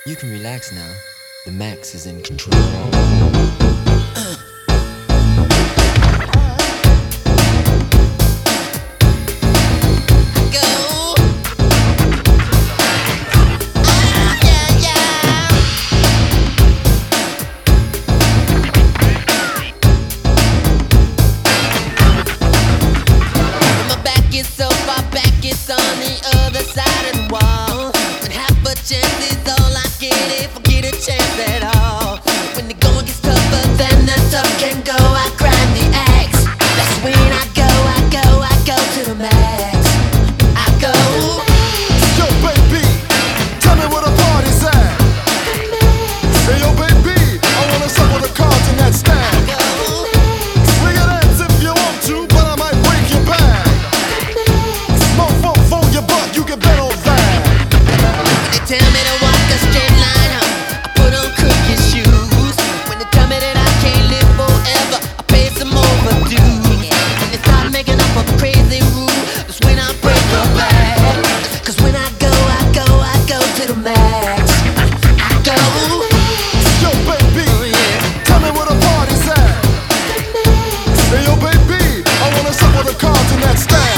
You can relax now. The Max is in control. It's on the other side of the wall. When half a chance is all I get, if I get a chance at all. When the going gets tougher than the tough can go, I grind the axe. That's when I go to the max. I go. Yo, baby, tell me where the party's at. Hey, yo, baby, I wanna suck with the cards in that stand. Swing your dance if you want to, but I might break your back. Your butt, you can bet on that. When they tell me to walk a straight line, I put on crooked shoes. When they tell me that I can't live forever, I pay some overdue. When they start making up a crazy rule, that's when I break the back. Cause when I go to the max. I go. Yo, baby, tell me where the party's at. Hey, yo, baby, I wanna suck with the cards in that stand.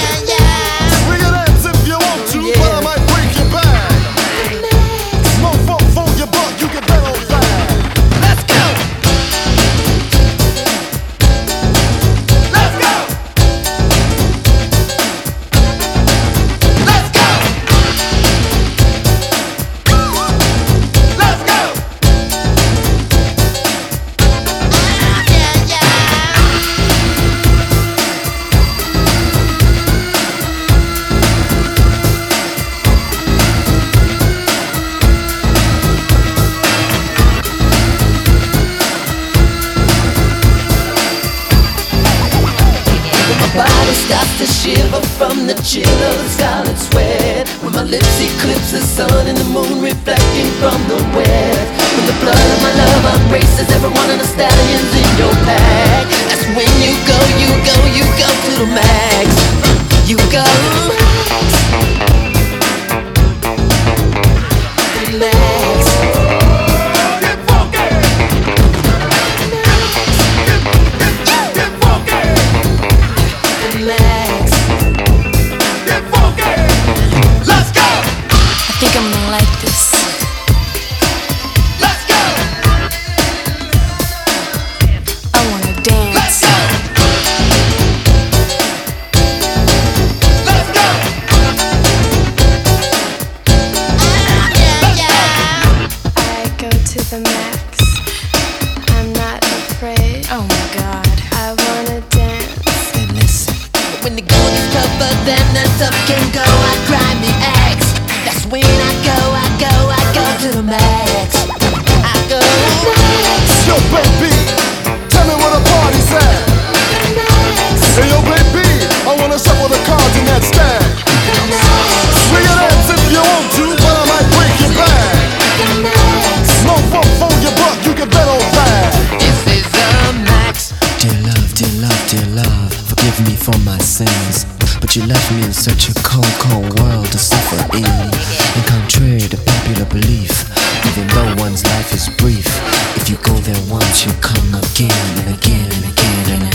Body starts to shiver from the chill of the scarlet sweat. When my lips eclipse the sun and the moon reflecting from the west. When the blood of my love races every one of the stallions in your pack. That's when you go to the max. You go max. Max. Get funky. Let's go. I think I'm gonna like this. Let's go. I wanna dance. Let's go. Let's go. I go to the max. I'm not afraid. Oh my god. I wanna dance. And listen. When the going gets tougher than the tough can go, I grind the axe. That's when I go to the max. I go. Yo, baby, tell me where the party's at. Hey, yo, baby, I wanna suck with the cards in that stand. Swing your dance if you want to, but I might break your back. No funk for your butt, you can bet on that. This is a max. Dear love, dear love, dear love, forgive me for my sins. But you left me in such a cold, cold world to suffer in. And contrary to popular belief, even though one's life is brief, if you go there once, you'll come again and again and again and